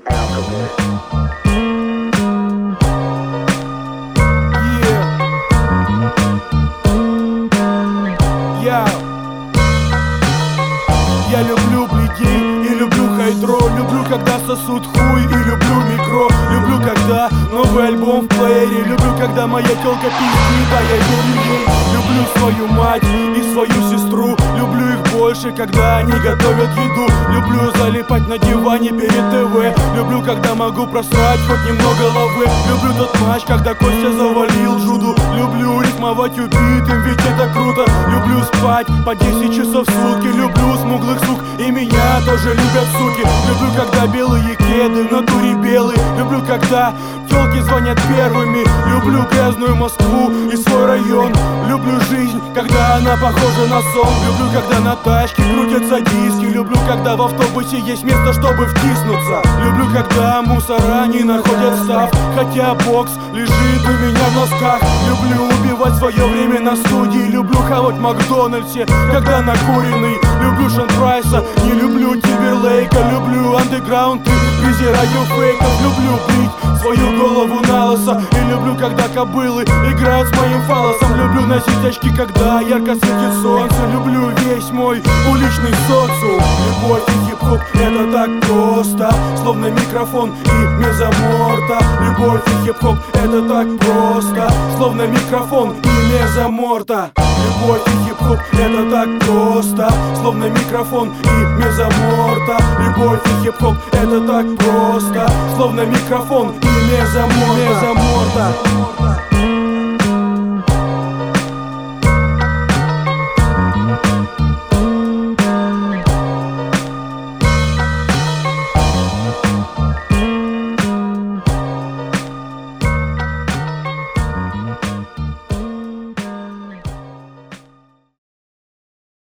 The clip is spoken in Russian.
Я люблю блики и люблю хайтро. Люблю, когда сосут хуй, и люблю микро. Люблю, когда новый альбом в плеере. Люблю, когда моя тёлка пиздит, а я верю ей. Люблю свою мать и свою сестру. Люблю их больше, когда они готовят еду. Люблю залипать на диване перед ТВ. Люблю, когда могу просрать хоть немного лавы. Люблю тот матч, когда Костя завалил Жуду. Люблю рифмовать убитым, ведь это круто. Люблю спать по 10 часов в сутки. Люблю смуглых сук, и меня тоже любят суки. Люблю, когда белые кеды в натуре белые. Люблю, когда тёлки звонят первыми. Люблю грязную Москву и свой район. Люблю жизнь, когда она похожа на сон. Люблю, когда на тачке крутятся диски. Люблю, когда в автобусе есть место, чтобы втиснуться. Люблю, когда мусора не находят став, хотя бокс лежит у меня в носках. Люблю убивать свое время на студии. Люблю хавать в Макдональдсе, когда накуренный. Люблю Шон Прайса, не люблю Тимберлейка. Люблю андеграунд и презираю фейков. Люблю брить свою голову на лысо. И люблю, когда кобылы играют с моим фалосом. Люблю носить очки, когда ярко светит солнце. Люблю весь мой уличный социум. Любовь и хип-хоп — это так просто, словно микрофон и мезоморта. Любовь и хип-хоп — это так просто, словно микрофон и мезоморта. Любовь и хип-хоп — это так просто, словно микрофон и мезоморта. Любовь и хип-хоп — это так просто, словно микрофон и мезоморта.